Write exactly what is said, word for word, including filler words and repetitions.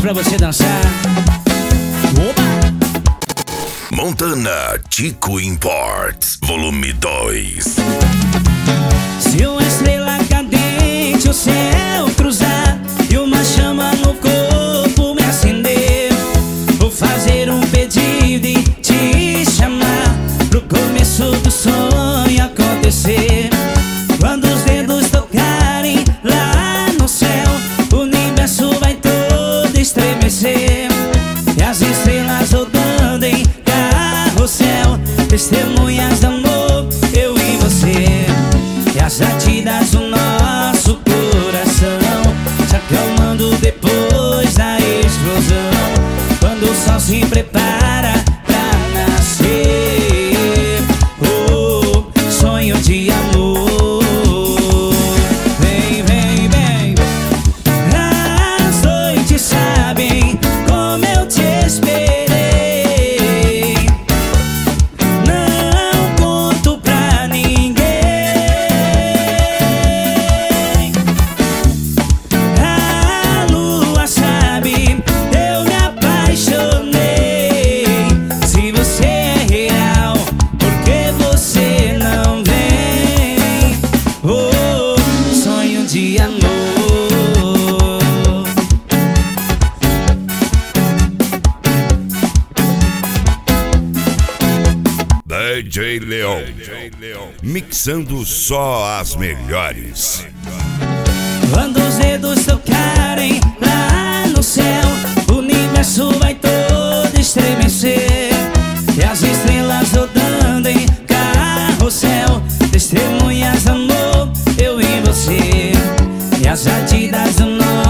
pra você dançar. Oba! Montana Tico Imports, volume dois. Se uma estrela cadente o céu cruzar e uma chama no corpo me acender, vou fazer um pedido e te chamar pro começo do sonho acontecer. Quando os dedos tocarem lá no céu, o universo vai todo estremecer, e as estrelas rodando em carrossel, testemunhas de amor, eu e você. E as batidas do nosso coração se acalmando depois da explosão, quando o sol se prepara pra nascer. Oh, sonho de amor. Vem, vem, vem. As noites sabem como eu te esperei. Não conto pra ninguém. A lua sabe, eu me apaixonei. Se você é real, por que você não vem? Oh, sonho de amor. D J Leon, mixando só as melhores. Quando os dedos tocarem lá no céu, o universo vai todo estremecer, e as estrelas rodando em carrossel, testemunhas de amor, eu e você. E as batidas do nosso